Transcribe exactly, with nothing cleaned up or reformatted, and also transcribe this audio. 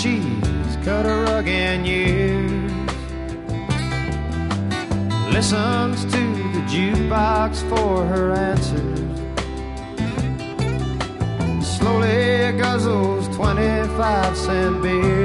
she's cut a rug in years. Listens to the jukebox for her answers. Slowly guzzles twenty-five cent beer.